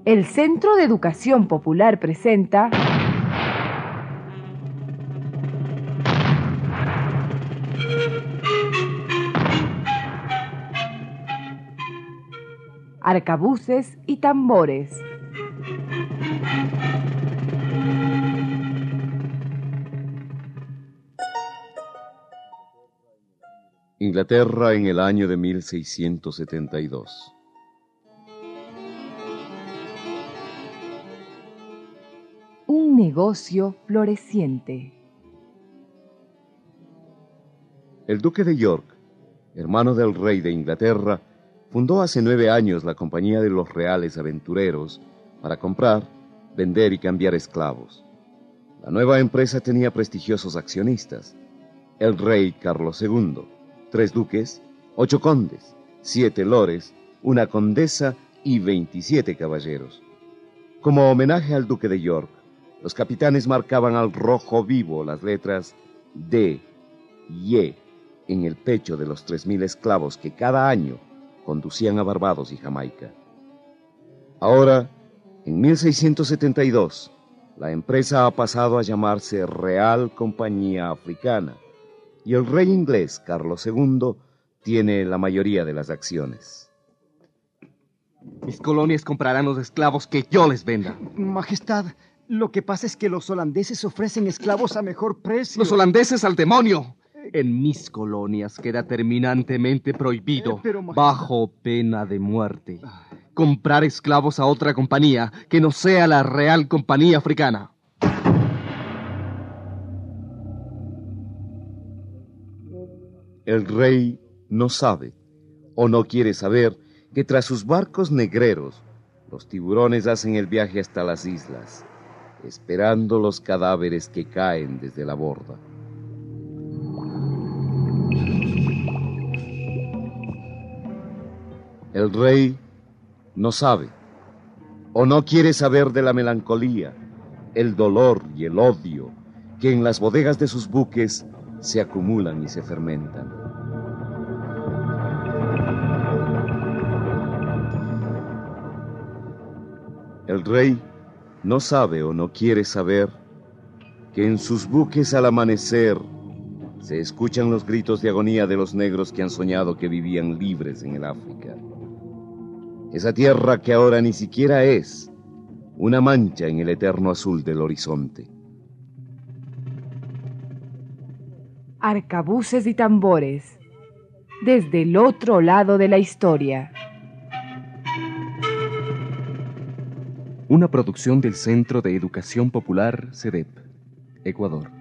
El Centro de Educación Popular presenta Arcabuces y tambores. Inglaterra en el año de 1672. Un negocio floreciente. El duque de York, hermano del rey de Inglaterra, fundó hace 9 años la Compañía de los Reales Aventureros para comprar, vender y cambiar esclavos. La nueva empresa tenía prestigiosos accionistas: el rey Carlos II, 3 duques, 8 condes, 7 lores, una condesa y 27 caballeros. Como homenaje al duque de York, los capitanes marcaban al rojo vivo las letras D y E en el pecho de los 3,000 esclavos que cada año conducían a Barbados y Jamaica. Ahora, en 1672, la empresa ha pasado a llamarse Real Compañía Africana y el rey inglés Carlos II tiene la mayoría de las acciones. Mis colonias comprarán los esclavos que yo les venda. Majestad, lo que pasa es que los holandeses ofrecen esclavos a mejor precio. ¡Los holandeses al demonio! En mis colonias queda terminantemente prohibido, bajo pena de muerte, comprar esclavos a otra compañía que no sea la Real Compañía Africana. El rey no sabe, o no quiere saber, que tras sus barcos negreros, los tiburones hacen el viaje hasta las islas, esperando los cadáveres que caen desde la borda. El rey no sabe, o no quiere saber de la melancolía, el dolor y el odio que en las bodegas de sus buques se acumulan y se fermentan. El rey no sabe o no quiere saber que en sus buques al amanecer se escuchan los gritos de agonía de los negros que han soñado que vivían libres en el África. Esa tierra que ahora ni siquiera es una mancha en el eterno azul del horizonte. Arcabuces y tambores. Desde el otro lado de la historia. Una producción del Centro de Educación Popular, CEDEP, Ecuador.